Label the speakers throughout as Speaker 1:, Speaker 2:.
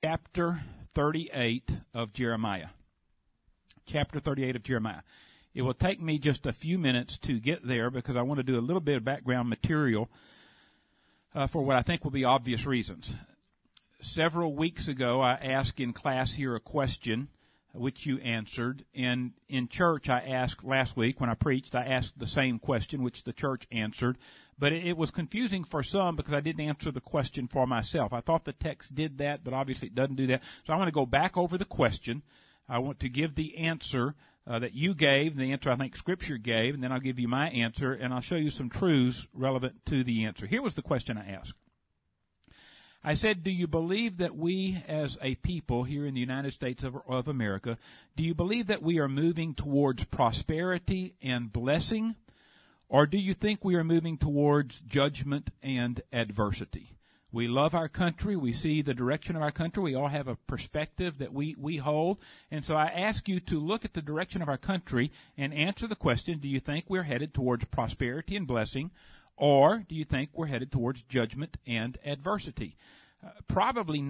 Speaker 1: chapter 38 of Jeremiah. Chapter 38 of Jeremiah. It will take me just a few minutes to get there because I want to do a little bit of background material for what I think will be obvious reasons. Several weeks ago, I asked in class here a question, which you answered. And in church, I asked last week when I preached, I asked the same question, which the church answered. But it was confusing for some because I didn't answer the question for myself. I thought the text did that, but obviously it doesn't do that. So I want to go back over the question. I want to give the answer that you gave, the answer I think Scripture gave, and then I'll give you my answer, and I'll show you some truths relevant to the answer. Here was the question I asked. I said, do you believe that we as a people here in the United States of America, do you believe that we are moving towards prosperity and blessing, or do you think we are moving towards judgment and adversity? We love our country. We see the direction of our country. We all have a perspective that we hold. And so I ask you to look at the direction of our country and answer the question, do you think we're headed towards prosperity and blessing, or do you think we're headed towards judgment and adversity? Probably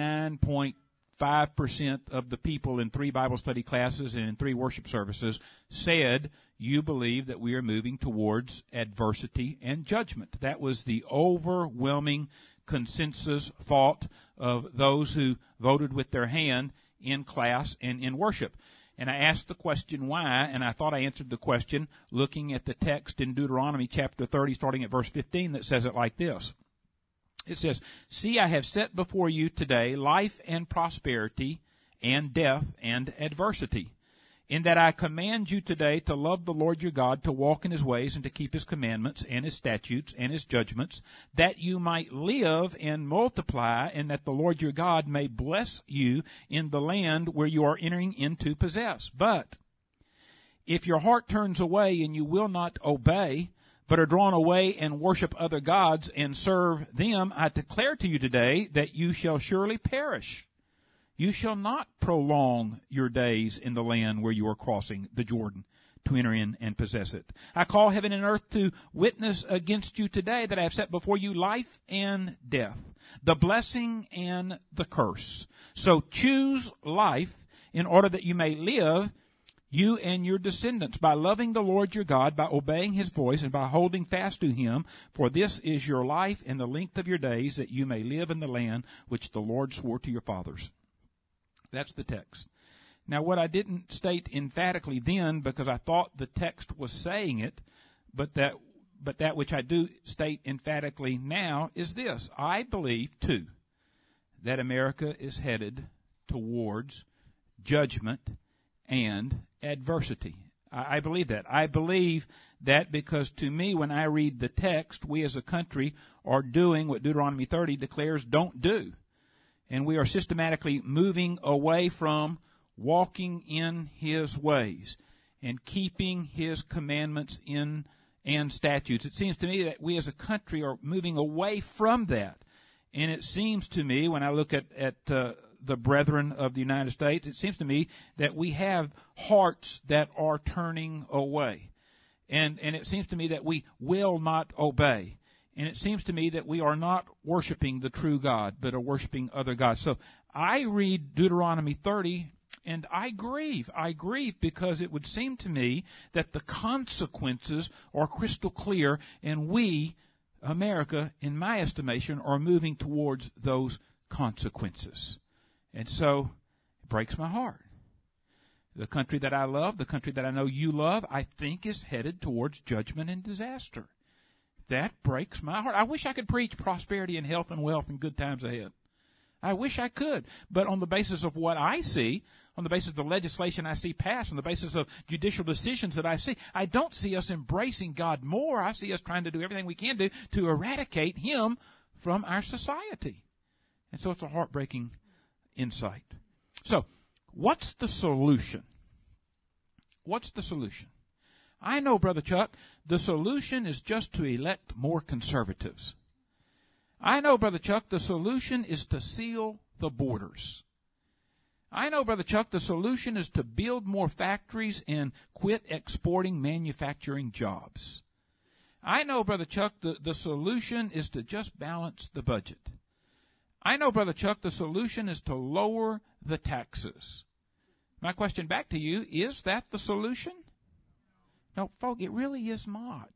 Speaker 1: 99.5% of the people in 3 Bible study classes and in 3 worship services said you believe that we are moving towards adversity and judgment. That was the overwhelming consensus thought of those who voted with their hand in class and in worship. And I asked the question why, and I thought I answered the question looking at the text in Deuteronomy chapter 30, starting at verse 15, that says it like this. It says, "See, I have set before you today life and prosperity and death and adversity, in that I command you today to love the Lord your God, to walk in his ways, and to keep his commandments and his statutes and his judgments, that you might live and multiply, and that the Lord your God may bless you in the land where you are entering in to possess. But if your heart turns away and you will not obey, but are drawn away and worship other gods and serve them, I declare to you today that you shall surely perish. You shall not prolong your days in the land where you are crossing the Jordan to enter in and possess it. I call heaven and earth to witness against you today that I have set before you life and death, the blessing and the curse. So choose life in order that you may live, you and your descendants, by loving the Lord your God, by obeying his voice, and by holding fast to him. For this is your life and the length of your days, that you may live in the land which the Lord swore to your fathers." That's the text. Now, what I didn't state emphatically then, because I thought the text was saying it, but that which I do state emphatically now is this. I believe, too, that America is headed towards judgment and adversity. I believe that. I believe that because to me, when I read the text, we as a country are doing what Deuteronomy 30 declares don't do. And we are systematically moving away from walking in his ways and keeping his commandments and statutes. It seems to me that we as a country are moving away from that. And it seems to me, when I look at the brethren of the United States, it seems to me that we have hearts that are turning away. And it seems to me that we will not obey. And it seems to me that we are not worshiping the true God, but are worshiping other gods. So I read Deuteronomy 30, and I grieve. I grieve because it would seem to me that the consequences are crystal clear, and we, America, in my estimation, are moving towards those consequences. And so it breaks my heart. The country that I love, the country that I know you love, I think is headed towards judgment and disaster. That breaks my heart. I wish I could preach prosperity and health and wealth and good times ahead. I wish I could. But on the basis of what I see, on the basis of the legislation I see passed, on the basis of judicial decisions that I see, I don't see us embracing God more. I see us trying to do everything we can do to eradicate him from our society. And so it's a heartbreaking insight. So, what's the solution? What's the solution? I know, Brother Chuck, the solution is just to elect more conservatives. I know, Brother Chuck, the solution is to seal the borders. I know, Brother Chuck, the solution is to build more factories and quit exporting manufacturing jobs. I know, Brother Chuck, the solution is to just balance the budget. I know, Brother Chuck, the solution is to lower the taxes. My question back to you, is that the solution? No, folks, it really is not.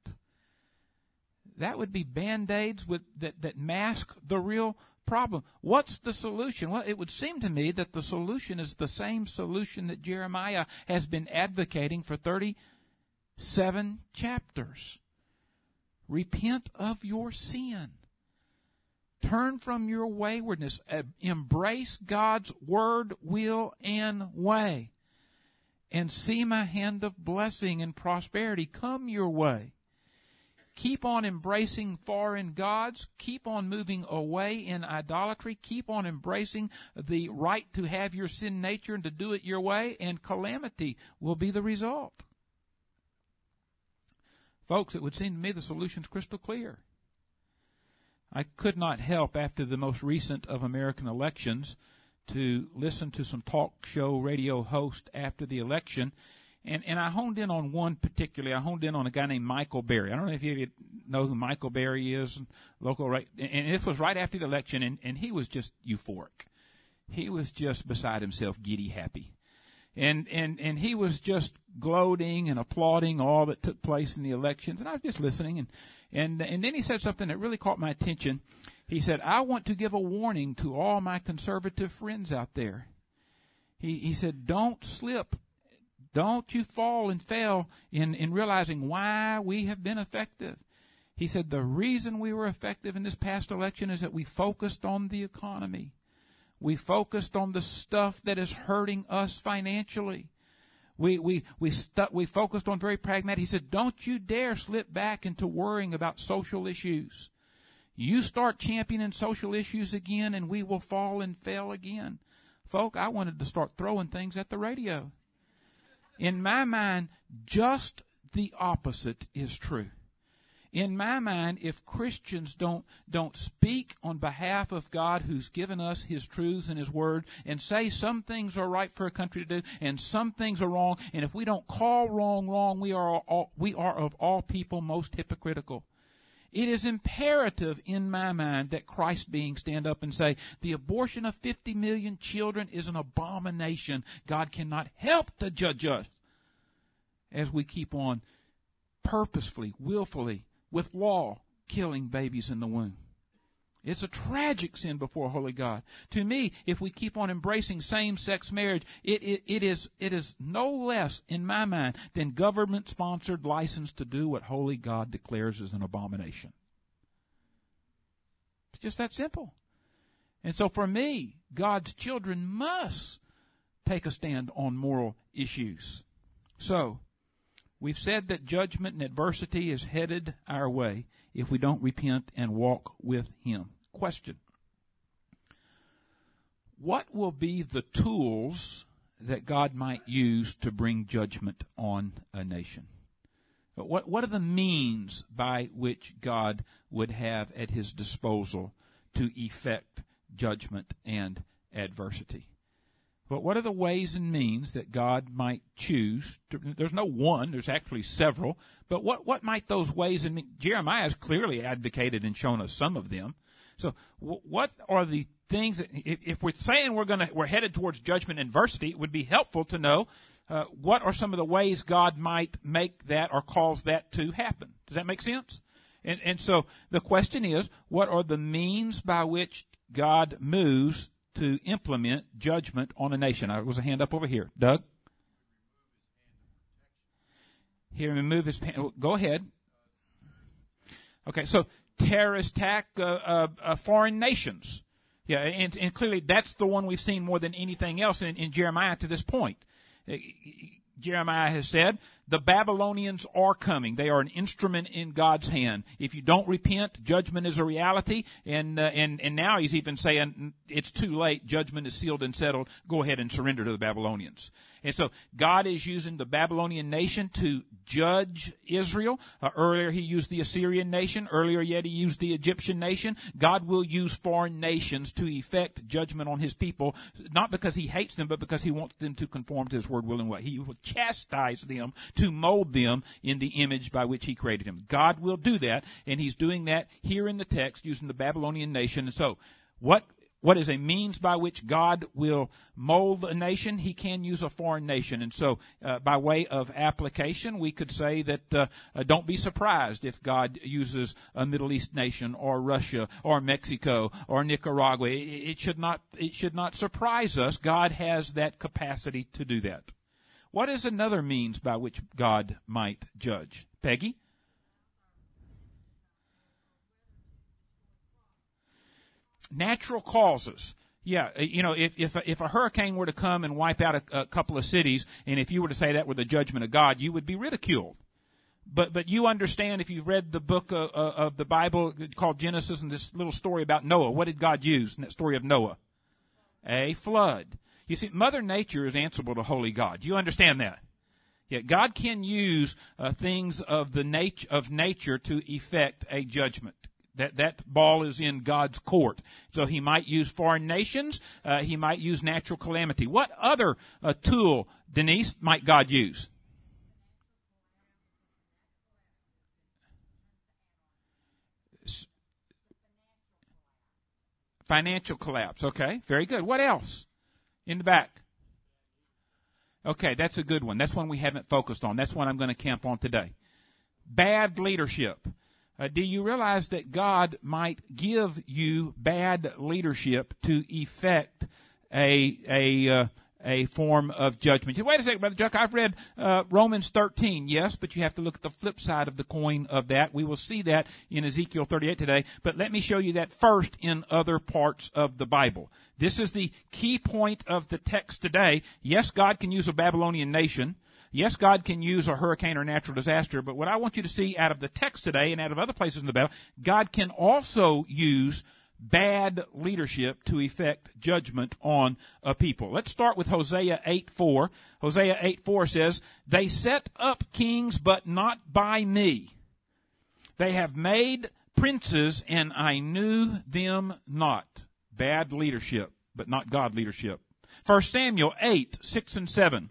Speaker 1: That would be Band-Aids that mask the real problem. What's the solution? Well, it would seem to me that the solution is the same solution that Jeremiah has been advocating for 37 chapters. Repent of your sin. Turn from your waywardness. Embrace God's word, will, and way. And see my hand of blessing and prosperity come your way. Keep on embracing foreign gods. Keep on moving away in idolatry. Keep on embracing the right to have your sin nature and to do it your way, and calamity will be the result. Folks, it would seem to me the solution's crystal clear. I could not help, after the most recent of American elections, to listen to some talk show radio hosts after the election, and I honed in on one particularly. I honed in on a guy named Michael Berry. I don't know if you know who Michael Berry is, local, right? And this was right after the election, and he was just euphoric. He was just beside himself, giddy happy. And he was just gloating and applauding all that took place in the elections. And I was just listening, and then he said something that really caught my attention. He said, I want to give a warning to all my conservative friends out there. He said, don't slip. Don't you fall and fail in realizing why we have been effective. He said, the reason we were effective in this past election is that we focused on the economy. We focused on the stuff that is hurting us financially. We focused on very pragmatic. He said, don't you dare slip back into worrying about social issues. You start championing social issues again, and we will fall and fail again. Folk, I wanted to start throwing things at the radio. In my mind, just the opposite is true. In my mind, if Christians don't speak on behalf of God who's given us His truths and His word, and say some things are right for a country to do and some things are wrong, and if we don't call wrong, we are of all people most hypocritical. It is imperative in my mind that Christ being stand up and say, the abortion of 50 million children is an abomination. God cannot help to judge us as we keep on purposefully, willfully, with law, killing babies in the womb. It's a tragic sin before a holy God. To me, if we keep on embracing same-sex marriage, it is no less, in my mind, than government-sponsored license to do what holy God declares as an abomination. It's just that simple. And so for me, God's children must take a stand on moral issues. So, we've said that judgment and adversity is headed our way if we don't repent and walk with Him. Question: what will be the tools that God might use to bring judgment on a nation? What are the means by which God would have at His disposal to effect judgment and adversity? But what are the ways and means that God might choose? There's no one, there's actually several. But what might those ways and means? Jeremiah has clearly advocated and shown us some of them. So what are the things that, if we're saying we're headed towards judgment and adversity, it would be helpful to know what are some of the ways God might make that or cause that to happen. Does that make sense? And so the question is, what are the means by which God moves to implement judgment on a nation? There was a hand up over here. Doug? He remove his hand. Go ahead. Okay, so terrorist attack foreign nations. Yeah, and clearly that's the one we've seen more than anything else in Jeremiah to this point. Jeremiah has said, the Babylonians are coming. They are an instrument in God's hand. If you don't repent, judgment is a reality. And now he's even saying it's too late. Judgment is sealed and settled. Go ahead and surrender to the Babylonians. And so God is using the Babylonian nation to judge Israel. Earlier he used the Assyrian nation. Earlier yet he used the Egyptian nation. God will use foreign nations to effect judgment on His people, not because He hates them, but because He wants them to conform to His word, will, and way. He will chastise them to mold them in the image by which He created them. God will do that, and He's doing that here in the text using the Babylonian nation. And so, what what is a means by which God will mold a nation? He can use a foreign nation. And so, by way of application, we could say that don't be surprised if God uses a Middle East nation or Russia or Mexico or Nicaragua. It should not surprise us. God has that capacity to do that. What is another means by which God might judge? Peggy? Natural causes. Yeah, if a hurricane were to come and wipe out a couple of cities, and if you were to say that were the judgment of God, you would be ridiculed. But you understand, if you've read the book of the Bible called Genesis, and this little story about Noah, what did God use in that story of Noah? A flood. You see, Mother Nature is answerable to Holy God. Do you understand that? Yeah, God can use things of nature to effect a judgment. That ball is in God's court. So He might use foreign nations. He might use natural calamity. What other tool, Denise, might God use? Financial collapse. Okay, very good. What else? In the back. Okay, that's a good one. That's one we haven't focused on. That's one I'm going to camp on today. Bad leadership. Do you realize that God might give you bad leadership to effect a form of judgment? Wait a second, Brother Chuck. I've read Romans 13. Yes, but you have to look at the flip side of the coin of that. We will see that in Ezekiel 38 today. But let me show you that first in other parts of the Bible. This is the key point of the text today. Yes, God can use a Babylonian nation. Yes, God can use a hurricane or natural disaster, but what I want you to see out of the text today and out of other places in the Bible, God can also use bad leadership to effect judgment on a people. Let's start with Hosea 8:4. Hosea 8:4 says, "They set up kings, but not by me. They have made princes, and I knew them not." Bad leadership, but not God leadership. 1 Samuel 8:6 and 7.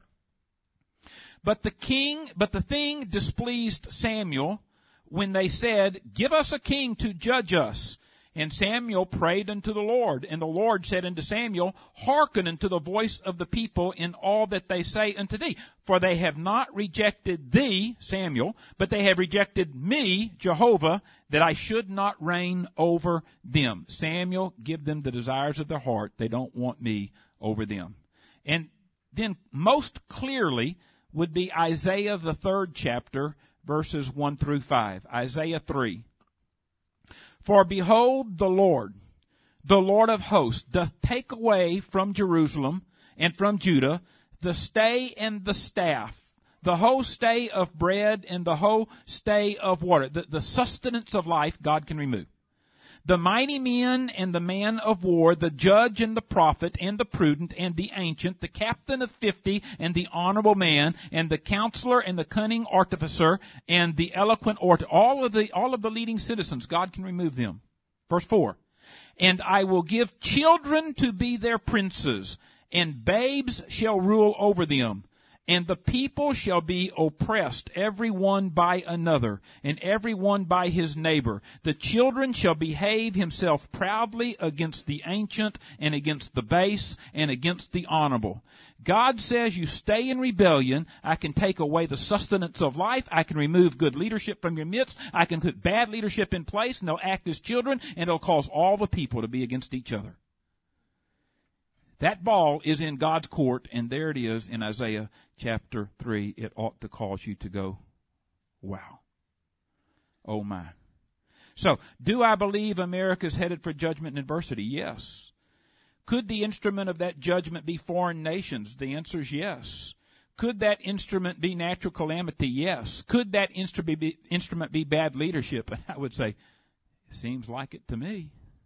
Speaker 1: But the thing displeased Samuel when they said, "Give us a king to judge us." And Samuel prayed unto the Lord. And the Lord said unto Samuel, "Hearken unto the voice of the people in all that they say unto thee. For they have not rejected thee, Samuel, but they have rejected me, Jehovah, that I should not reign over them." Samuel, give them the desires of their heart. They don't want me over them. And then most clearly would be Isaiah, the 3rd chapter, verses 1 through 5. Isaiah 3. "For behold, the Lord of hosts, doth take away from Jerusalem and from Judah the stay and the staff, the whole stay of bread and the whole stay of water." The sustenance of life God can remove. "The mighty men and the man of war, the judge and the prophet and the prudent and the ancient, the captain of 50 and the honorable man and the counselor and the cunning artificer and the eloquent orator." All of the leading citizens, God can remove them. Verse 4. "And I will give children to be their princes, and babes shall rule over them. And the people shall be oppressed, every one by another, and every one by his neighbor. The children shall behave himself proudly against the ancient, and against the base, and against the honorable." God says, you stay in rebellion, I can take away the sustenance of life, I can remove good leadership from your midst, I can put bad leadership in place, and they'll act as children, and it'll cause all the people to be against each other. That ball is in God's court, and there it is in Isaiah chapter 3. It ought to cause you to go, wow. Oh my. So, do I believe America's headed for judgment and adversity? Yes. Could the instrument of that judgment be foreign nations? The answer is yes. Could that instrument be natural calamity? Yes. Could that instrument be bad leadership? And I would say, seems like it to me.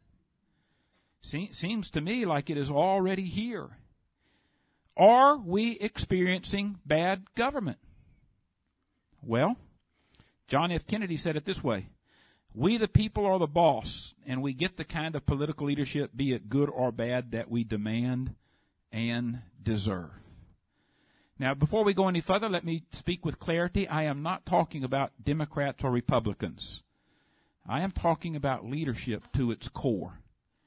Speaker 1: Seems to me like it is already here. Are we experiencing bad government? Well, John F. Kennedy said it this way: "We the people are the boss, and we get the kind of political leadership, be it good or bad, that we demand and deserve." Now, before we go any further, let me speak with clarity. I am not talking about Democrats or Republicans. I am talking about leadership to its core.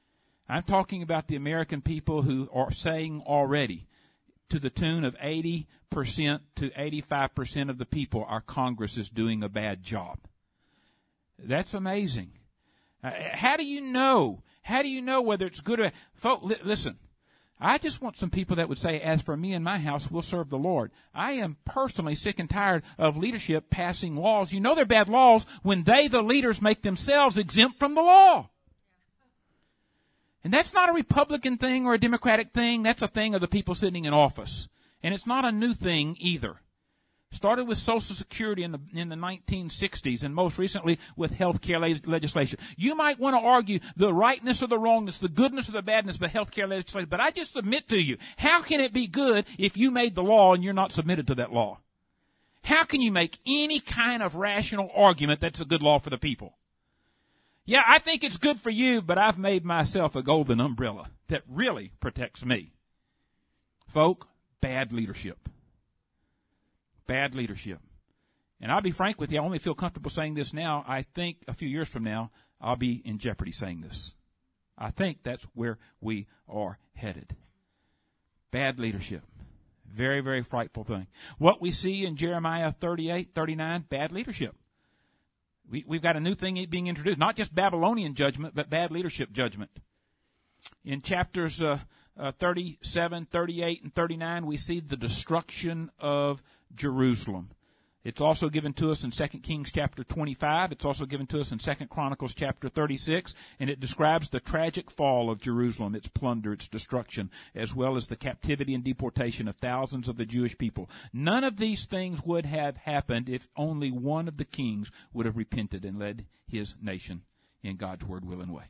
Speaker 1: I'm talking about the American people who are saying already, to the tune of 80% to 85% of the people, our Congress is doing a bad job. That's amazing. How do you know? How do you know whether it's good or bad? Folks, listen. I just want some people that would say, as for me and my house, we'll serve the Lord. I am personally sick and tired of leadership passing laws. You know they're bad laws when they, the leaders, make themselves exempt from the law. And that's not a Republican thing or a Democratic thing. That's a thing of the people sitting in office. And it's not a new thing either. Started with Social Security in the 1960s, and most recently with health care legislation. You might want to argue the rightness or the wrongness, the goodness or the badness of health care legislation, but I just submit to you, how can it be good if you made the law and you're not submitted to that law? How can you make any kind of rational argument that's a good law for the people? Yeah, I think it's good for you, but I've made myself a golden umbrella that really protects me. Folk, bad leadership. Bad leadership. And I'll be frank with you, I only feel comfortable saying this now. I think a few years from now, I'll be in jeopardy saying this. I think that's where we are headed. Bad leadership. Very, very frightful thing. What we see in Jeremiah 38, 39, bad leadership. We've got a new thing being introduced, not just Babylonian judgment, but bad leadership judgment. In chapters 37, 38, and 39, we see the destruction of Jerusalem. It's also given to us in 2 Kings chapter 25. It's also given to us in 2 Chronicles chapter 36. And it describes the tragic fall of Jerusalem, its plunder, its destruction, as well as the captivity and deportation of thousands of the Jewish people. None of these things would have happened if only one of the kings would have repented and led his nation in God's word, will, and way.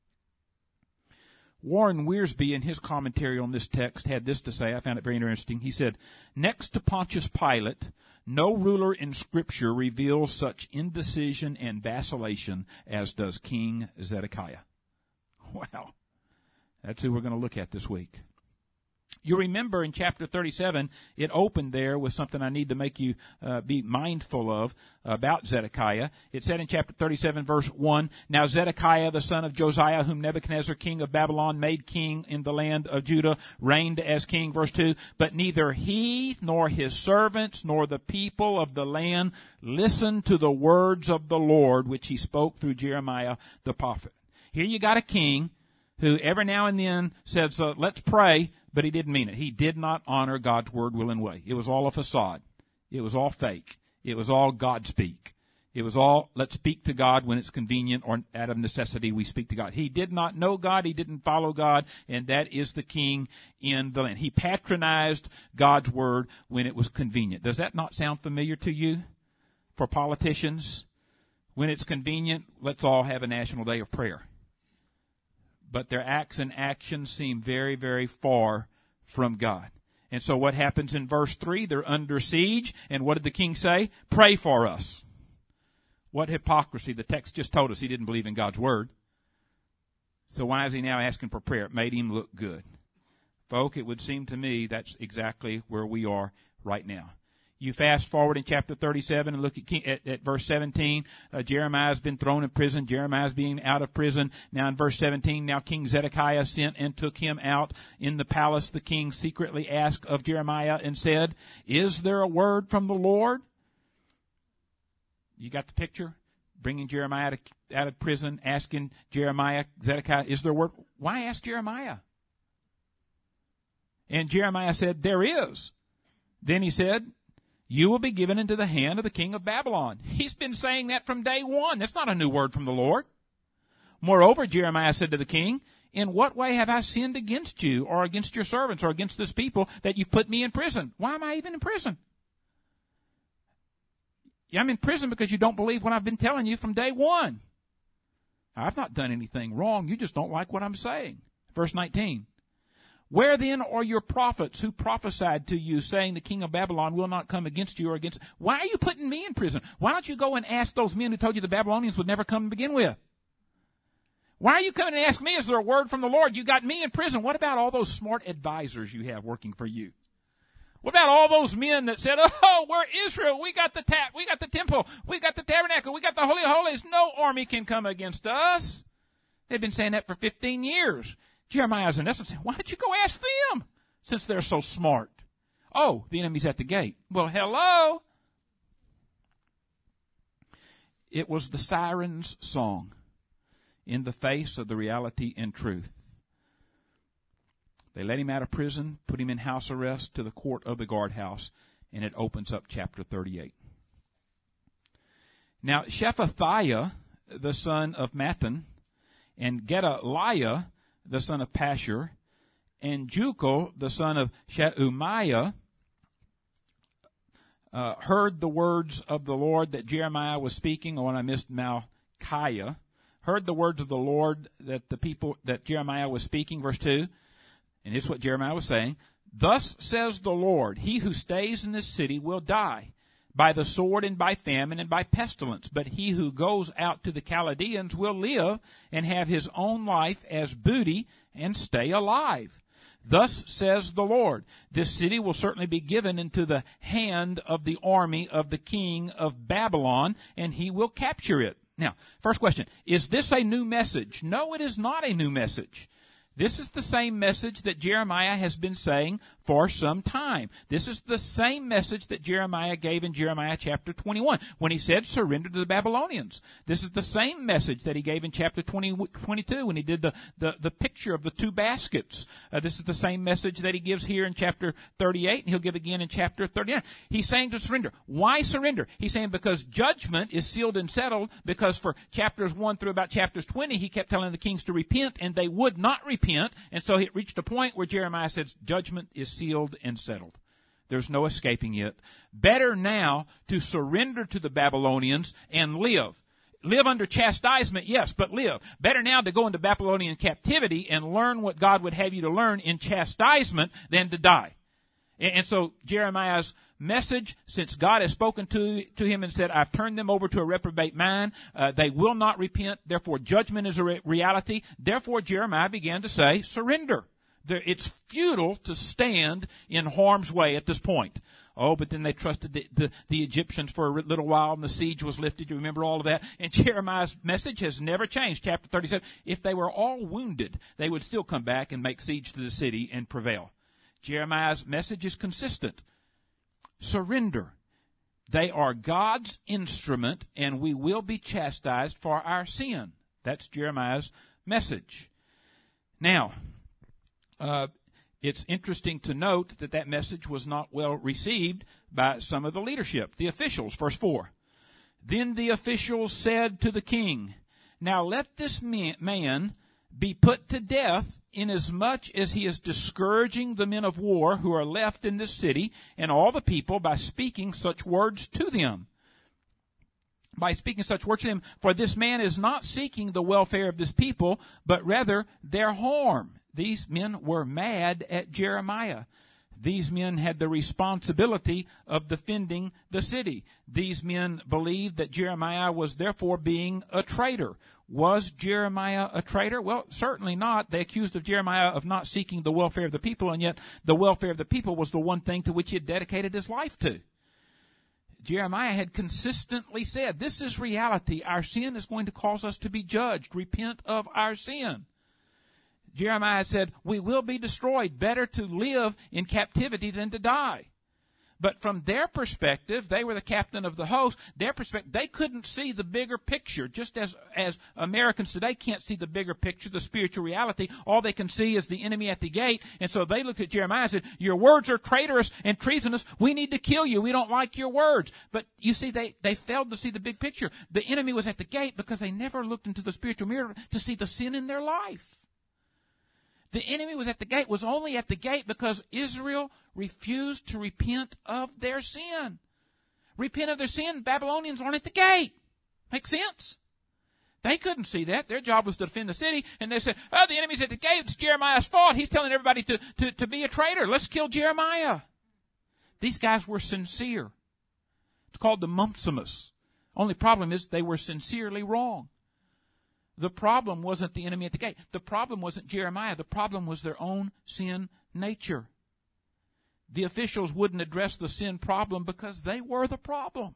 Speaker 1: Warren Wiersbe, in his commentary on this text, had this to say. I found it very interesting. He said, next to Pontius Pilate, no ruler in Scripture reveals such indecision and vacillation as does King Zedekiah. Wow. That's who we're going to look at this week. You remember in chapter 37, it opened there with something I need to make you be mindful of about Zedekiah. It said in chapter 37, verse 1, now Zedekiah, the son of Josiah, whom Nebuchadnezzar, king of Babylon, made king in the land of Judah, reigned as king, verse 2, but neither he nor his servants nor the people of the land listened to the words of the Lord, which he spoke through Jeremiah the prophet. Here you got a king who every now and then says, let's pray, but he didn't mean it. He did not honor God's word, will, and way. It was all a facade. It was all fake. It was all God speak. It was all, let's speak to God when it's convenient, or out of necessity we speak to God. He did not know God. He didn't follow God, and that is the king in the land. He patronized God's word when it was convenient. Does that not sound familiar to you? For politicians, when it's convenient, let's all have a national day of prayer. But their acts and actions seem very, very far from God. And so what happens in verse 3? They're under siege. And what did the king say? Pray for us. What hypocrisy. The text just told us he didn't believe in God's word. So why is he now asking for prayer? It made him look good. Folk, it would seem to me that's exactly where we are right now. You fast forward in chapter 37 and look at verse 17. Jeremiah's been thrown in prison. Jeremiah's being out of prison. Now in verse 17, now King Zedekiah sent and took him out in the palace. The king secretly asked of Jeremiah and said, is there a word from the Lord? You got the picture? Bringing Jeremiah out of prison, asking Jeremiah, Zedekiah, is there a word? Why ask Jeremiah? And Jeremiah said, there is. Then he said, you will be given into the hand of the king of Babylon. He's been saying that from day one. That's not a new word from the Lord. Moreover, Jeremiah said to the king, in what way have I sinned against you or against your servants or against this people that you've put me in prison? Why am I even in prison? Yeah, I'm in prison because you don't believe what I've been telling you from day one. I've not done anything wrong. You just don't like what I'm saying. Verse 19. Where then are your prophets who prophesied to you, saying the king of Babylon will not come against you or against... Why are you putting me in prison? Why don't you go and ask those men who told you the Babylonians would never come to begin with? Why are you coming and asking me, is there a word from the Lord? You got me in prison. What about all those smart advisors you have working for you? What about all those men that said, oh, we're Israel. We got the temple. We got the tabernacle. We got the Holy of Holies. No army can come against us. They've been saying that for 15 years. Jeremiah is in essence saying, why don't you go ask them since they're so smart? Oh, the enemy's at the gate. Well, hello. It was the siren's song in the face of the reality and truth. They let him out of prison, put him in house arrest to the court of the guardhouse, and it opens up chapter 38. Now, Shephatiah, the son of Mattan, and Gedaliah, the son of Pashur, and Jucal, the son of Sheumiah, heard the words of the Lord that Jeremiah was speaking. Oh, and I missed Malchiah. Heard the words of the Lord that Jeremiah was speaking, verse 2. And it's what Jeremiah was saying. Thus says the Lord, he who stays in this city will die by the sword and by famine and by pestilence. But he who goes out to the Chaldeans will live and have his own life as booty and stay alive. Thus says the Lord, this city will certainly be given into the hand of the army of the king of Babylon, and he will capture it. Now, first question, is this a new message? No, it is not a new message. This is the same message that Jeremiah has been saying for some time. This is the same message that Jeremiah gave in Jeremiah chapter 21 when he said, surrender to the Babylonians. This is the same message that he gave in chapter 22 when he did the picture of the two baskets. This is the same message that he gives here in chapter 38, and he'll give again in chapter 39. He's saying to surrender. Why surrender? He's saying because judgment is sealed and settled, because for chapters 1 through about chapters 20, he kept telling the kings to repent, and they would not repent. And so it reached a point where Jeremiah says, judgment is sealed and settled. There's no escaping it. Better now to surrender to the Babylonians and live. Live under chastisement, yes, but live. Better now to go into Babylonian captivity and learn what God would have you to learn in chastisement than to die. And so Jeremiah's message, since God has spoken to him and said, I've turned them over to a reprobate mind, they will not repent, therefore judgment is a reality. Therefore Jeremiah began to say, surrender. It's futile to stand in harm's way at this point. Oh, but then they trusted the Egyptians for a little while, and the siege was lifted. You remember all of that? And Jeremiah's message has never changed. Chapter 37, if they were all wounded, they would still come back and make siege to the city and prevail. Jeremiah's message is consistent. Surrender. They are God's instrument, and we will be chastised for our sin. That's Jeremiah's message. Now, it's interesting to note that message was not well received by some of the leadership, the officials. Verse 4. Then the officials said to the king, now let this man be put to death, inasmuch as he is discouraging the men of war who are left in this city and all the people by speaking such words to them. By speaking such words to them, for this man is not seeking the welfare of this people, but rather their harm. These men were mad at Jeremiah. These men had the responsibility of defending the city. These men believed that Jeremiah was therefore being a traitor. Was Jeremiah a traitor? Well, certainly not. They accused of Jeremiah of not seeking the welfare of the people, and yet the welfare of the people was the one thing to which he had dedicated his life to. Jeremiah had consistently said, this is reality. Our sin is going to cause us to be judged. Repent of our sin. Jeremiah said, we will be destroyed. Better to live in captivity than to die. But from their perspective, they were the captain of the host. Their perspective, they couldn't see the bigger picture. Just as Americans today can't see the bigger picture, the spiritual reality. All they can see is the enemy at the gate. And so they looked at Jeremiah and said, your words are traitorous and treasonous. We need to kill you. We don't like your words. But you see, they failed to see the big picture. The enemy was at the gate because they never looked into the spiritual mirror to see the sin in their life. The enemy was only at the gate because Israel refused to repent of their sin. Repent of their sin, Babylonians aren't at the gate. Make sense? They couldn't see that. Their job was to defend the city, and they said, oh, the enemy's at the gate. It's Jeremiah's fault. He's telling everybody to be a traitor. Let's kill Jeremiah. These guys were sincere. It's called the Mumpsimus. Only problem is they were sincerely wrong. The problem wasn't the enemy at the gate. The problem wasn't Jeremiah. The problem was their own sin nature. The officials wouldn't address the sin problem because they were the problem.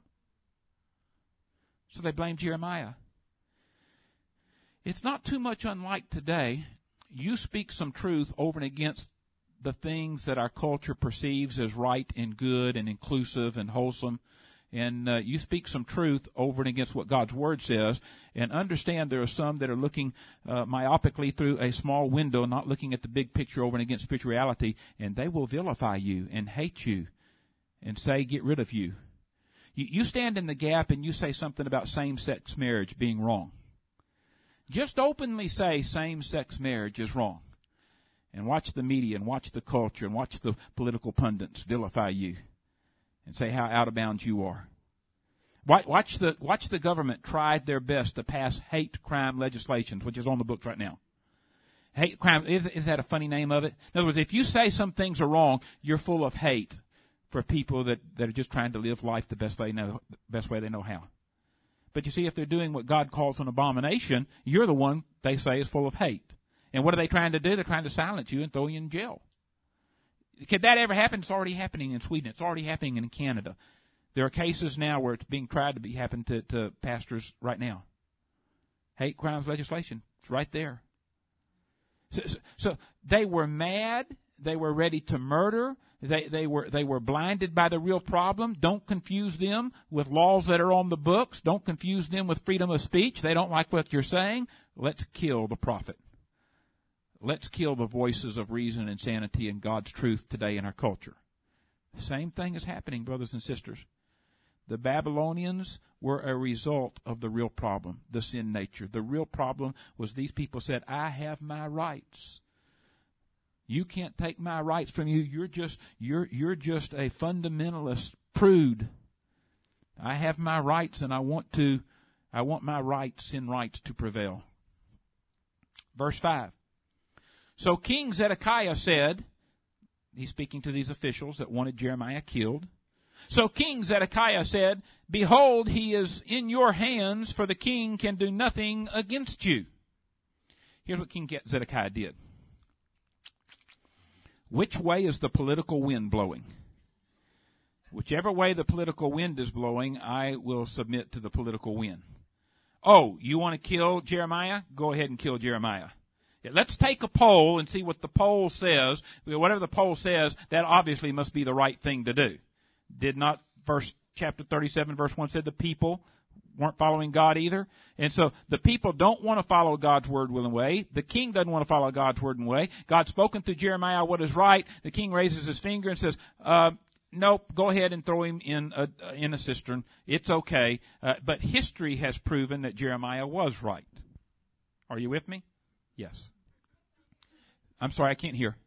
Speaker 1: So they blamed Jeremiah. It's not too much unlike today. you speak some truth over and against the things that our culture perceives as right and good and inclusive and wholesome. And you speak some truth over and against what God's Word says, and understand there are some that are looking myopically through a small window, not looking at the big picture over and against spirituality, and they will vilify you and hate you and say, get rid of you. You stand in the gap and you say something about same-sex marriage being wrong. Just openly say same-sex marriage is wrong. And watch the media and watch the culture and watch the political pundits vilify you and say how out of bounds you are. Watch the government try their best to pass hate crime legislation, which is on the books right now. Hate crime, is that a funny name of it? In other words, if you say some things are wrong, you're full of hate for people that are just trying to live life the best way they know how. But you see, if they're doing what God calls an abomination, you're the one they say is full of hate. And what are they trying to do? They're trying to silence you and throw you in jail. Could that ever happen? It's already happening in Sweden. It's already happening in Canada. There are cases now where it's being tried to happen to pastors right now. Hate crimes legislation. It's right there. So they were mad. They were ready to murder. They were blinded by the real problem. Don't confuse them with laws that are on the books. Don't confuse them with freedom of speech. They don't like what you're saying. Let's kill the prophet. Let's kill the voices of reason and sanity and God's truth today in our culture. The same thing is happening, brothers and sisters. The Babylonians were a result of the real problem, the sin nature. The real problem was these people said, I have my rights. You can't take my rights from you. You're just a fundamentalist prude. I have my rights, and I want my rights, sin rights, to prevail. Verse 5. So King Zedekiah said, he's speaking to these officials that wanted Jeremiah killed. So King Zedekiah said, behold, he is in your hands, for the king can do nothing against you. Here's what King Zedekiah did. Which way is the political wind blowing? Whichever way the political wind is blowing, I will submit to the political wind. Oh, you want to kill Jeremiah? Go ahead and kill Jeremiah. Let's take a poll and see what the poll says. Whatever the poll says, that obviously must be the right thing to do. Did not chapter 37, verse 1 said the people weren't following God either? And so the people don't want to follow God's word, will, and way. The king doesn't want to follow God's word and way. God's spoken to Jeremiah what is right. The king raises his finger and says, nope, go ahead and throw him in a cistern. It's okay. But history has proven that Jeremiah was right. Are you with me? Yes. I'm sorry, I can't hear.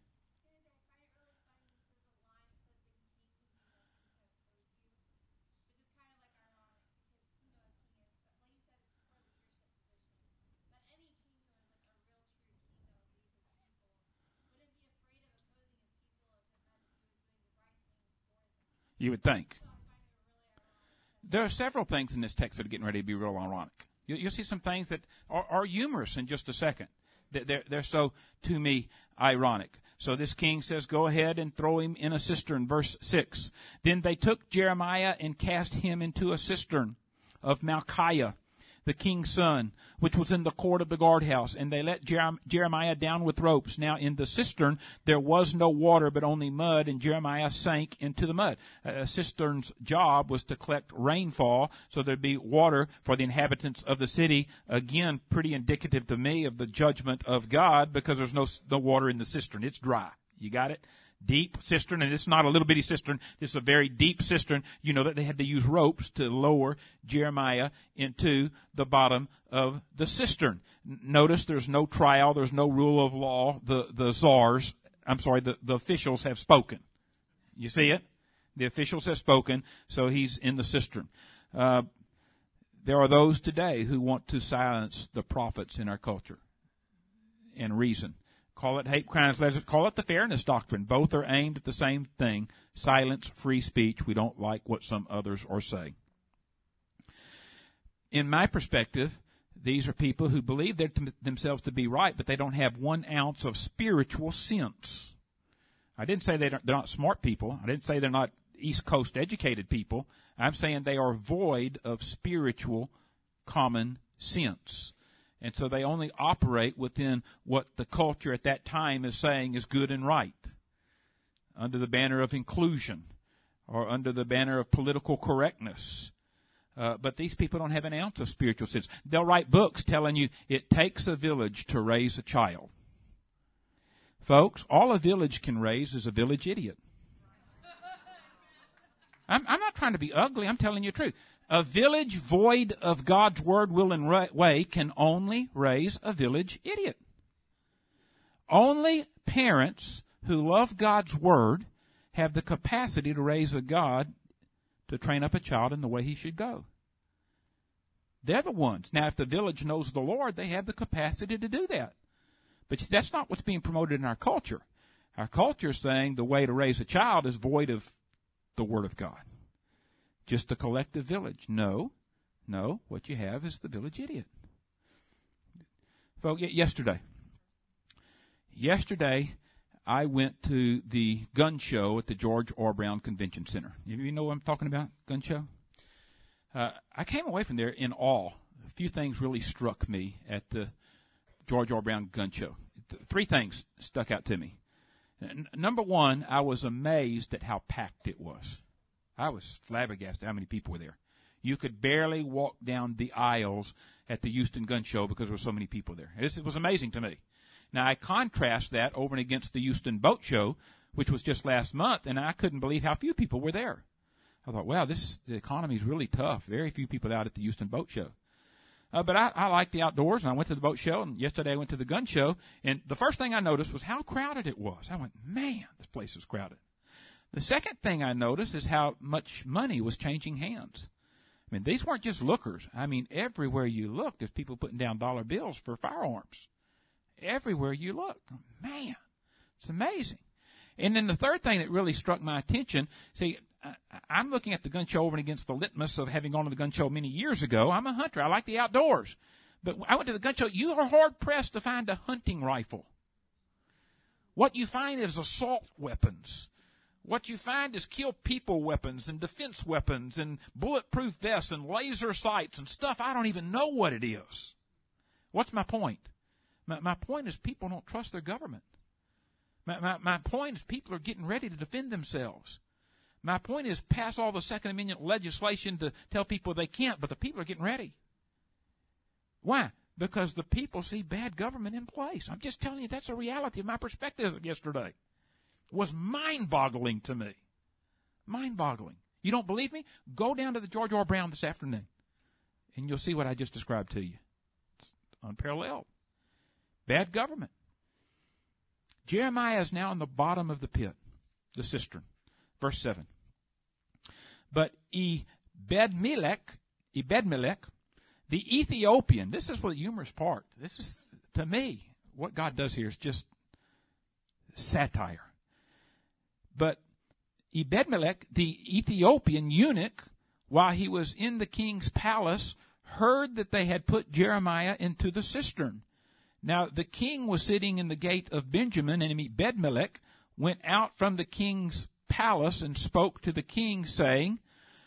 Speaker 1: You would think. There are several things in this text that are getting ready to be real ironic. You'll see some things that are humorous in just a second. They're so, to me, ironic. So this king says, go ahead and throw him in a cistern. Verse 6. Then they took Jeremiah and cast him into a cistern of Malchiah, the king's son, which was in the court of the guardhouse. And they let Jeremiah down with ropes. Now in the cistern there was no water, but only mud, and Jeremiah sank into the mud. A cistern's job was to collect rainfall, so there'd be water for the inhabitants of the city. Again, pretty indicative to me of the judgment of God, because there's no water in the cistern. It's dry. You got it? Deep cistern, and it's not a little bitty cistern. This is a very deep cistern. You know that they had to use ropes to lower Jeremiah into the bottom of the cistern. Notice there's no trial. There's no rule of law. The officials have spoken. You see it? The officials have spoken, so he's in the cistern. There are those today who want to silence the prophets in our culture and reason. Call it hate crimes, call it the fairness doctrine. Both are aimed at the same thing. Silence free speech. We don't like what some others are saying. In my perspective, these are people who believe themselves to be right, but they don't have 1 ounce of spiritual sense. I didn't say they're not smart people. I didn't say they're not East Coast educated people. I'm saying they are void of spiritual common sense. And so they only operate within what the culture at that time is saying is good and right, under the banner of inclusion or under the banner of political correctness. But these people don't have an ounce of spiritual sense. They'll write books telling you it takes a village to raise a child. Folks, all a village can raise is a village idiot. I'm not trying to be ugly. I'm telling you the truth. A village void of God's word, will, and way can only raise a village idiot. Only parents who love God's word have the capacity to raise a God to train up a child in the way he should go. They're the ones. Now, if the village knows the Lord, they have the capacity to do that. But that's not what's being promoted in our culture. Our culture is saying the way to raise a child is void of the Word of God. Just a collective village. No, what you have is the village idiot. Folks, yesterday, I went to the gun show at the George R. Brown Convention Center. You know what I'm talking about, gun show? I came away from there in awe. A few things really struck me at the George R. Brown gun show. Three things stuck out to me. Number one, I was amazed at how packed it was. I was flabbergasted how many people were there. You could barely walk down the aisles at the Houston Gun Show because there were so many people there. It was amazing to me. Now, I contrast that over and against the Houston Boat Show, which was just last month, and I couldn't believe how few people were there. I thought, wow, the economy is really tough. Very few people out at the Houston Boat Show. But I like the outdoors, and I went to the boat show, and yesterday I went to the gun show, and the first thing I noticed was how crowded it was. I went, man, this place is crowded. The second thing I noticed is how much money was changing hands. I mean, these weren't just lookers. I mean, everywhere you look, there's people putting down dollar bills for firearms. Everywhere you look. Man, it's amazing. And then the third thing that really struck my attention, see, I'm looking at the gun show over and against the litmus of having gone to the gun show many years ago. I'm a hunter. I like the outdoors. But I went to the gun show. You are hard-pressed to find a hunting rifle. What you find is assault weapons. What you find is kill people weapons and defense weapons and bulletproof vests and laser sights and stuff I don't even know what it is. What's my point? My point is people don't trust their government. My point is people are getting ready to defend themselves. My point is pass all the Second Amendment legislation to tell people they can't, but the people are getting ready. Why? Because the people see bad government in place. I'm just telling you that's a reality. My perspective of yesterday was mind-boggling to me. Mind-boggling. You don't believe me? Go down to the George R. Brown this afternoon, and you'll see what I just described to you. It's unparalleled. Bad government. Jeremiah is now in the bottom of the pit, the cistern. Verse 7. But Ebed-Melech, the Ethiopian, this is the humorous part. This is, to me, what God does here is just satire. But Ebed-Melech, the Ethiopian eunuch, while he was in the king's palace, heard that they had put Jeremiah into the cistern. Now, the king was sitting in the gate of Benjamin, and Ebed-Melech went out from the king's palace and spoke to the king, saying,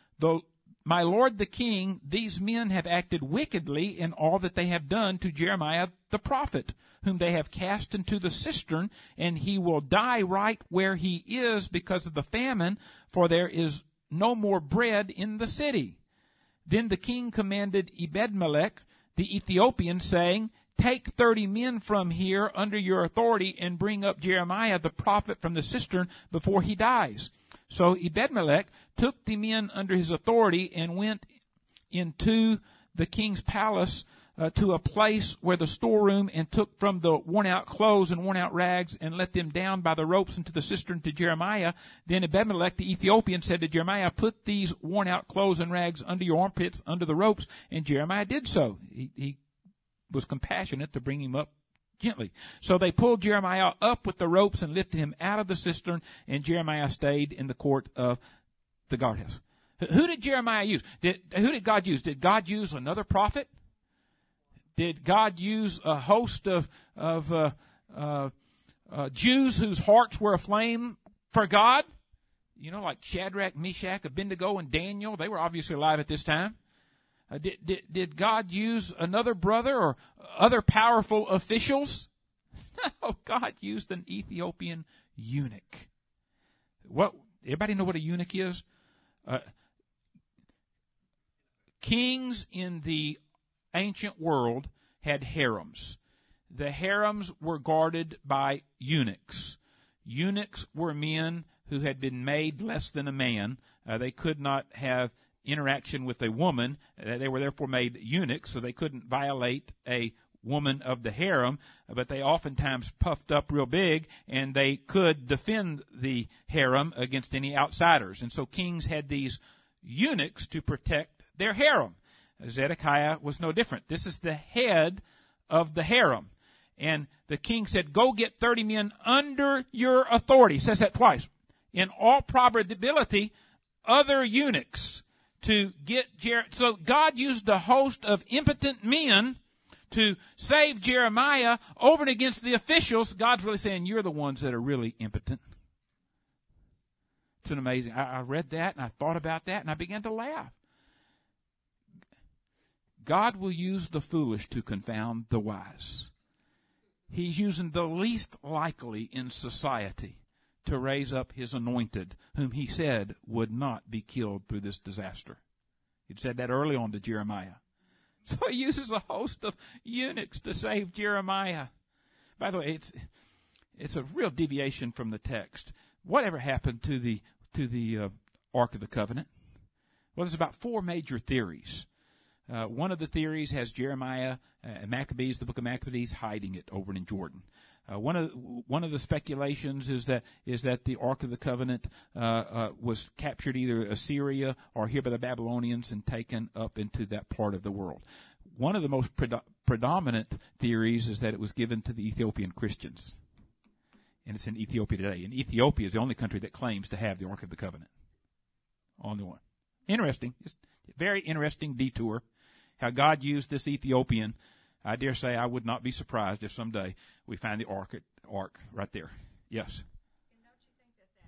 Speaker 1: My lord the king, these men have acted wickedly in all that they have done to Jeremiah the prophet, whom they have cast into the cistern, and he will die right where he is because of the famine, for there is no more bread in the city. Then the king commanded Ebed-Melech the Ethiopian, saying, Take 30 men from here under your authority and bring up Jeremiah the prophet from the cistern before he dies. So Ebed-Melech took the men under his authority and went into the king's palace to a place where the storeroom, and took from the worn-out clothes and worn-out rags and let them down by the ropes into the cistern to Jeremiah. Then Ebed-Melech the Ethiopian said to Jeremiah, Put these worn-out clothes and rags under your armpits, under the ropes. And Jeremiah did so. He was compassionate to bring him up gently. So they pulled Jeremiah up with the ropes and lifted him out of the cistern, and Jeremiah stayed in the court of the guardhouse. Who did Jeremiah use? Who did God use? Did God use another prophet? Did God use a host of Jews whose hearts were aflame for God? You know, like Shadrach, Meshach, Abednego, and Daniel. They were obviously alive at this time. Did God use another brother or other powerful officials? No, God used an Ethiopian eunuch. Everybody know what a eunuch is? Kings in the ancient world had harems. The harems were guarded by eunuchs. Eunuchs were men who had been made less than a man. They could not have interaction with a woman. They were therefore made eunuchs, so they couldn't violate a woman of the harem, but they oftentimes puffed up real big, and they could defend the harem against any outsiders. And so kings had these eunuchs to protect their harem. Zedekiah was no different. This is the head of the harem. And the king said, go get 30 men under your authority. He says that twice. In all probability, other eunuchs to get so God used a host of impotent men to save Jeremiah over and against the officials. God's really saying, you're the ones that are really impotent. It's an amazing. I read that and I thought about that and I began to laugh. God will use the foolish to confound the wise. He's using the least likely in society to raise up his anointed, whom he said would not be killed through this disaster. He'd said that early on to Jeremiah. So he uses a host of eunuchs to save Jeremiah. By the way, it's a real deviation from the text. Whatever happened to the Ark of the Covenant? Well, there's about 4 major theories. One of the theories has Jeremiah, Maccabees, the book of Maccabees, hiding it over in Jordan. One of the speculations is that the Ark of the Covenant was captured either Assyria or here by the Babylonians and taken up into that part of the world. One of the most predominant theories is that it was given to the Ethiopian Christians, and it's in Ethiopia today. And Ethiopia is the only country that claims to have the Ark of the Covenant. Only one. Interesting. It's a very interesting detour. How God used this Ethiopian. I dare say I would not be surprised if someday we find the ark right there. Yes.
Speaker 2: And don't you think that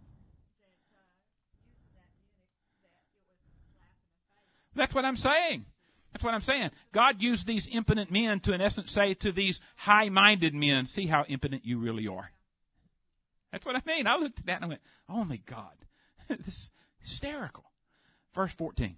Speaker 2: using that eunuch, that it was a slap in the face?
Speaker 1: That's what I'm saying. That's what I'm saying. God used these impotent men to, in essence, say to these high-minded men, see how impotent you really are. That's what I mean. I looked at that and I went, only God. This is hysterical. Verse 14.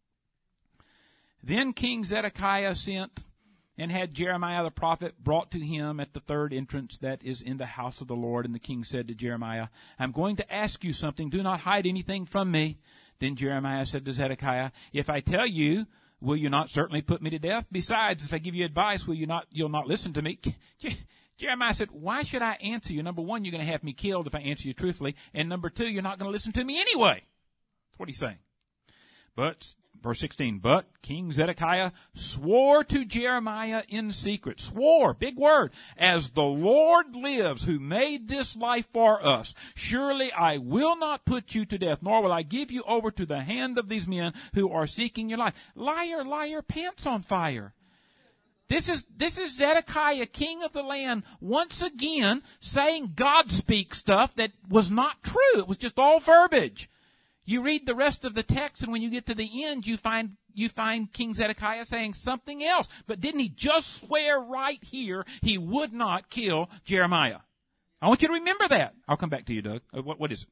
Speaker 1: Then King Zedekiah sent and had Jeremiah the prophet brought to him at the third entrance that is in the house of the Lord. And the king said to Jeremiah, I'm going to ask you something. Do not hide anything from me. Then Jeremiah said to Zedekiah, if I tell you, will you not certainly put me to death? Besides, if I give you advice, you'll not listen to me? Jeremiah said, why should I answer you? Number one, you're going to have me killed if I answer you truthfully. And number two, you're not going to listen to me anyway. That's what he's saying. But, verse 16, but King Zedekiah swore to Jeremiah in secret. Swore, big word, as the Lord lives who made this life for us, surely I will not put you to death, nor will I give you over to the hand of these men who are seeking your life. Liar, liar, pants on fire. This is Zedekiah, king of the land, once again saying God speak stuff that was not true. It was just all verbiage. You read the rest of the text, and when you get to the end, you find King Zedekiah saying something else. But didn't he just swear right here he would not kill Jeremiah? I want you to remember that. I'll come back to you, Doug. What is it?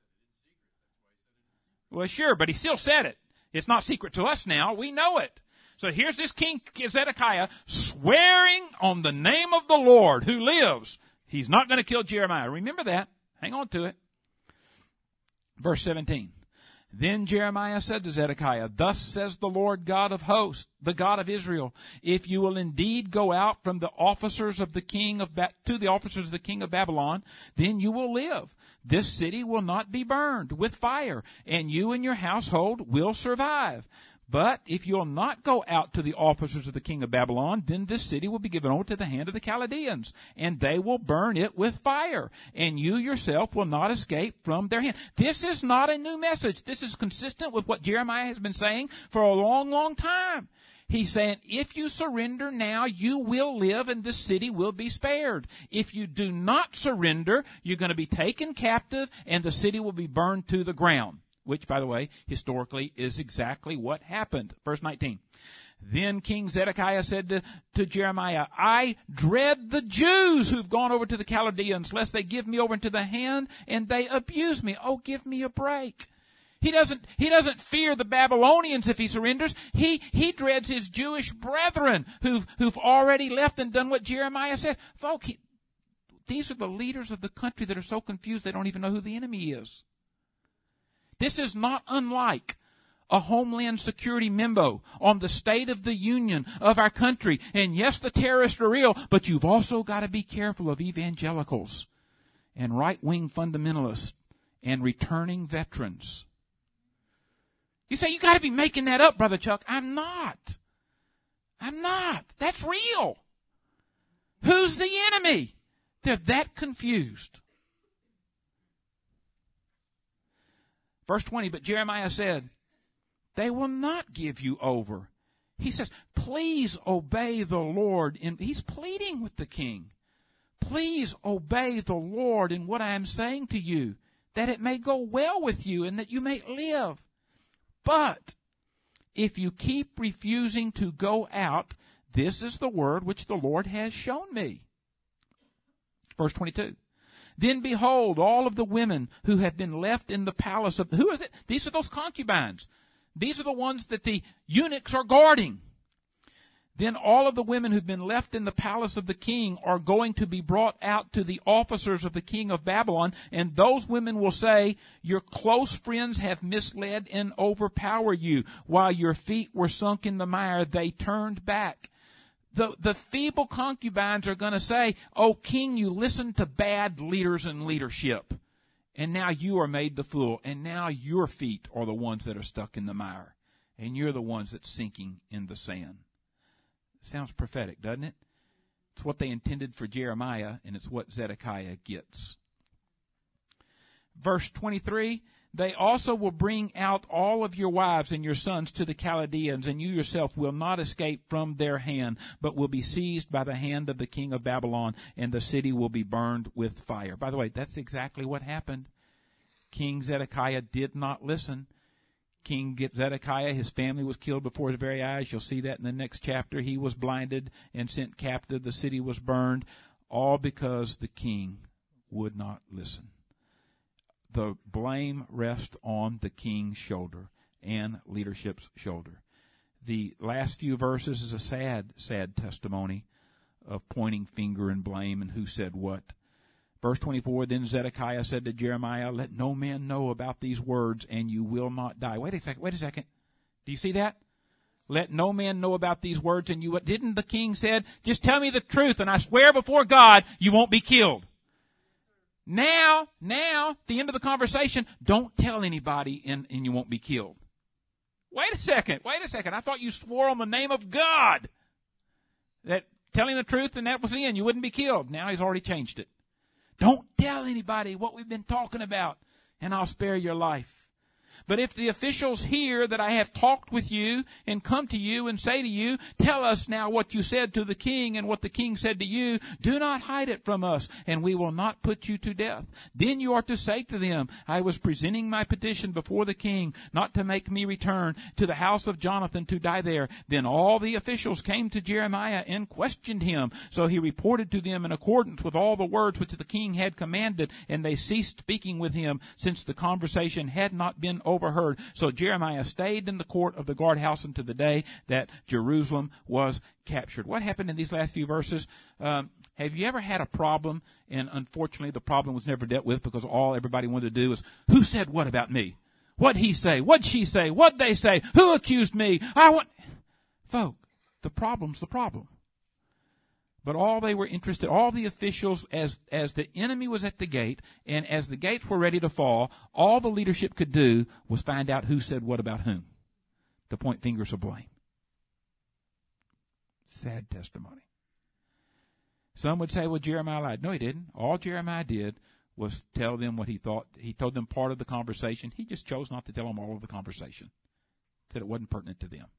Speaker 1: Well, sure, but he still said it. It's not secret to us now. We know it. So here's this King Zedekiah swearing on the name of the Lord who lives. He's not going to kill Jeremiah. Remember that. Hang on to it. Verse 17. Then Jeremiah said to Zedekiah, thus says the Lord God of hosts, the God of Israel, if you will indeed go out from the officers of the king to the officers of the king of Babylon, then you will live. This city will not be burned with fire, and you and your household will survive. But if you'll not go out to the officers of the king of Babylon, then this city will be given over to the hand of the Chaldeans, and they will burn it with fire, and you yourself will not escape from their hand. This is not a new message. This is consistent with what Jeremiah has been saying for a long, long time. He's saying, if you surrender now, you will live and this city will be spared. If you do not surrender, you're going to be taken captive and the city will be burned to the ground. which, by the way, historically is exactly what happened. Verse 19. Then King Zedekiah said to Jeremiah, I dread the Jews who've gone over to the Chaldeans, lest they give me over into the hand and they abuse me. Oh, give me a break. He doesn't fear the Babylonians if he surrenders. He dreads his Jewish brethren who've already left and done what Jeremiah said. Folks, these are the leaders of the country that are so confused they don't even know who the enemy is. This is not unlike a Homeland Security memo on the state of the union of our country. And yes, the terrorists are real, but you've also got to be careful of evangelicals and right-wing fundamentalists and returning veterans. You say, you got to be making that up, Brother Chuck. I'm not. That's real. Who's the enemy? They're that confused. Verse 20, but Jeremiah said, they will not give you over. He says, please obey the Lord. He's pleading with the king. Please obey the Lord in what I am saying to you, that it may go well with you and that you may live. But if you keep refusing to go out, this is the word which the Lord has shown me. Verse 22. Then behold, all of the women who have been left in the palace of, who is it? These are those concubines. These are the ones that the eunuchs are guarding. Then all of the women who've been left in the palace of the king are going to be brought out to the officers of the king of Babylon, and those women will say, your close friends have misled and overpowered you. While your feet were sunk in the mire, they turned back. The feeble concubines are going to say, oh, king, you listened to bad leaders and leadership, and now you are made the fool, and now your feet are the ones that are stuck in the mire, and you're the ones that's sinking in the sand. Sounds prophetic, doesn't it? It's what they intended for Jeremiah, and it's what Zedekiah gets. Verse 23, they also will bring out all of your wives and your sons to the Chaldeans, and you yourself will not escape from their hand, but will be seized by the hand of the king of Babylon, and the city will be burned with fire. By the way, that's exactly what happened. King Zedekiah did not listen. King Zedekiah, his family was killed before his very eyes. You'll see that in the next chapter. He was blinded and sent captive. The city was burned, all because the king would not listen. The blame rests on the king's shoulder and leadership's shoulder. The last few verses is a sad, sad testimony of pointing finger and blame and who said what. Verse 24, then Zedekiah said to Jeremiah, let no man know about these words, and you will not die. Wait a second. Do you see that? Let no man know about these words, and you, didn't the king said, just tell me the truth, and I swear before God, you won't be killed. Now, the end of the conversation, don't tell anybody and you won't be killed. Wait a second. I thought you swore on the name of God that telling the truth and that was the end. You wouldn't be killed. Now he's already changed it. Don't tell anybody what we've been talking about, and I'll spare your life. But if the officials hear that I have talked with you and come to you and say to you, tell us now what you said to the king and what the king said to you, do not hide it from us, and we will not put you to death. Then you are to say to them, I was presenting my petition before the king, not to make me return to the house of Jonathan to die there. Then all the officials came to Jeremiah and questioned him. So he reported to them in accordance with all the words which the king had commanded, and they ceased speaking with him, since the conversation had not been overheard. So Jeremiah stayed in the court of the guardhouse until the day that Jerusalem was captured. What happened in these last few verses? Have you ever had a problem, and unfortunately the problem was never dealt with because all everybody wanted to do was, who said what about me? What'd he say? What'd she say? What'd they say? Who accused me? Folk, the problem's the problem. But all they were interested, all the officials, as the enemy was at the gate, and as the gates were ready to fall, all the leadership could do was find out who said what about whom, to point fingers of blame. Sad testimony. Some would say, well, Jeremiah lied. No, he didn't. All Jeremiah did was tell them what he thought. He told them part of the conversation. He just chose not to tell them all of the conversation. Said it wasn't pertinent to them.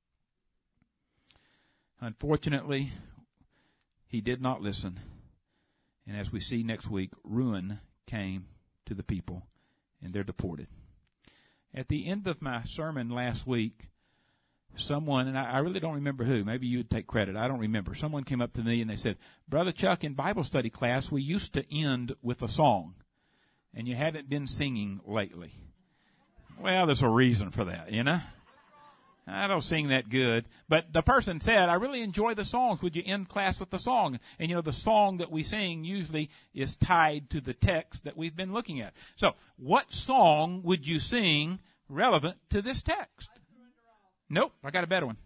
Speaker 1: Unfortunately, he did not listen. And as we see next week, ruin came to the people, and they're deported. At the end of my sermon last week, someone, and I really don't remember who, maybe you would take credit, I don't remember. Someone came up to me and they said, Brother Chuck, in Bible study class, we used to end with a song, and you haven't been singing lately. Well, there's a reason for that, you know. I don't sing that good. But the person said, I really enjoy the songs. Would you end class with the song? And, you know, the song that we sing usually is tied to the text that we've been looking at. So what song would you sing relevant to this text? Nope, I got a better one.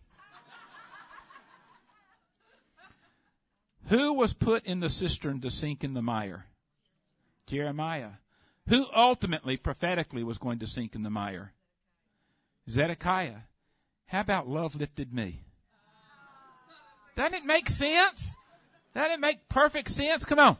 Speaker 1: Who was put in the cistern to sink in the mire? Jeremiah. Who ultimately, prophetically, was going to sink in the mire? Zedekiah. How about love lifted me? Doesn't it make sense? Doesn't it make perfect sense? Come on.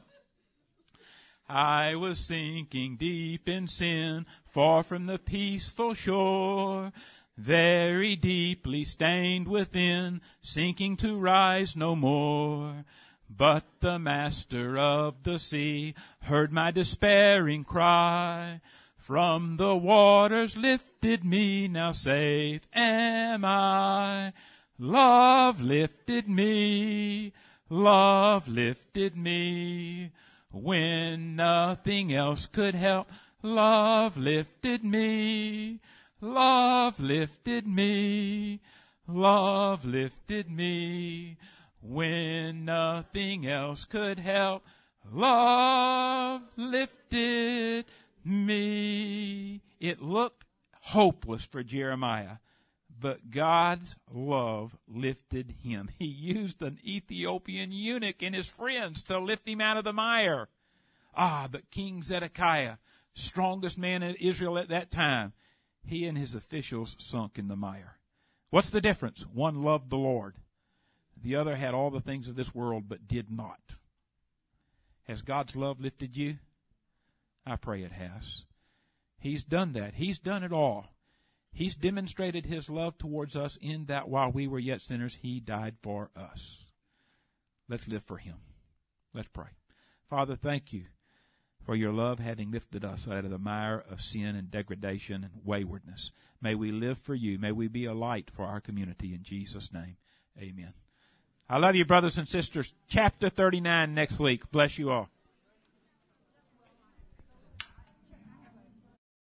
Speaker 1: I was sinking deep in sin, far from the peaceful shore, very deeply stained within, sinking to rise no more. But the master of the sea heard my despairing cry. From the waters lifted me, now safe am I. Love lifted me, love lifted me. When nothing else could help, love lifted me, love lifted me, love lifted me. When nothing else could help, love lifted me. It looked hopeless for Jeremiah, but God's love lifted him. He used an Ethiopian eunuch and his friends to lift him out of the mire. But King Zedekiah, strongest man in Israel at that time, he and his officials sunk in the mire. What's the difference? One loved the Lord. The other had all the things of this world but did not. Has God's love lifted you? I pray it has. He's done that. He's done it all. He's demonstrated his love towards us in that while we were yet sinners, he died for us. Let's live for him. Let's pray. Father, thank you for your love having lifted us out of the mire of sin and degradation and waywardness. May we live for you. May we be a light for our community. In Jesus' name, amen. I love you, brothers and sisters. Chapter 39 next week. Bless you all.